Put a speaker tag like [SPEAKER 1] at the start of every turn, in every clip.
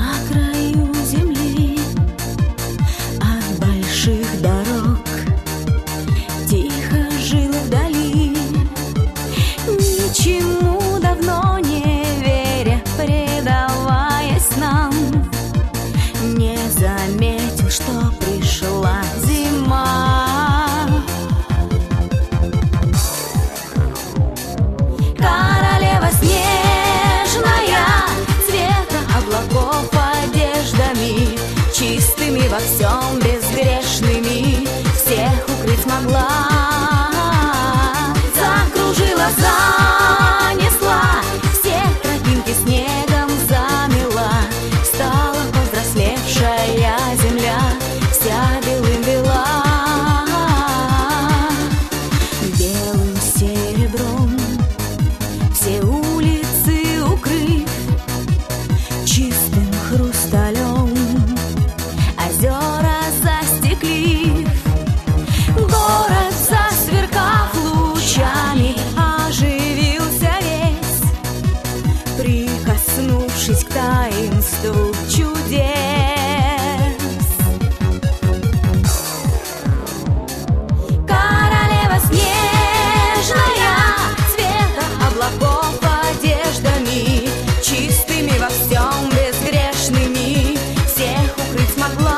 [SPEAKER 1] на краю земли, от больших дорог, тихо жил вдали, ничему давно не веря, предаваясь нам, не заметил, что пришла зима. Королева снежная, цвета облаков одеждами, чистыми во всем безгрешными, всех укрыть смогла. Закружила, занесла, все тропинки снегом замела, стала повзрослевшая земля, вся белым бела. Белым серебром все улицы укрыв, чистым хрусталем озера застеклив, город, засверкав лучами, оживился весь, прикоснувшись к таинству чудес. Королева снежная, цвета облаков одеждами, чистыми во всем безгрешными, всех укрыть смогла.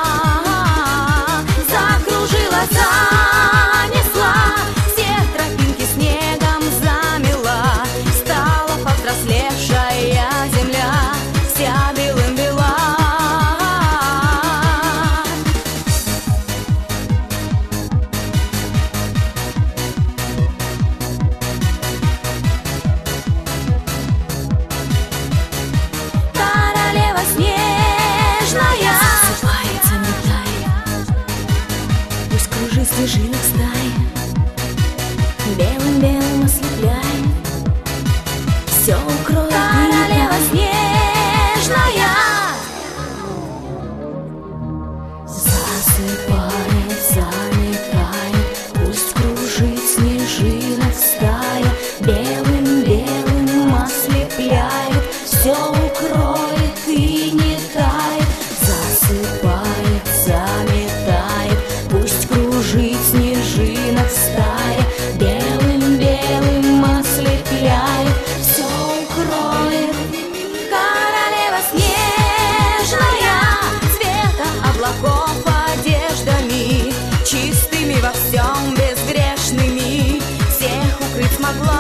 [SPEAKER 1] Закружила, занесла, все тропинки снегом замела, стала повзрослевшая земля, вся белым бела. Королева снежная, засыпается, метает, пусть кружит снежинок стая, белым-белым ослепляет, все укроет. Королева снежная, засыпает, заметает, пусть кружит снежинок стая, белым-белым ослепляет, все укроет и не тает. Засыпает, заметает, пусть кружит снежинок стая, белым-белым ослепляет, все укроет. Королева снежная, цвета облаков одеждами, чистыми во всем безгрешными, всех укрыть смогла.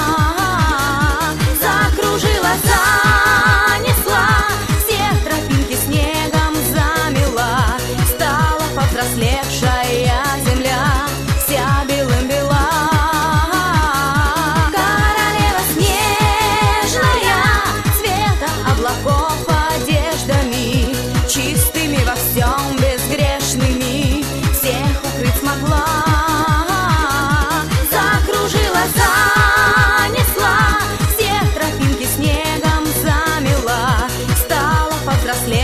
[SPEAKER 1] Закружила, занесла, все тропинки снегом замела, стала повзрослевшая земля, вся белым бела. Королева снежная, цвета облаков одеждами, чистыми во всем безгрешными, всех укрыть смогла. Закружила, занесла, все тропинки снегом замела, стала повзрослевшая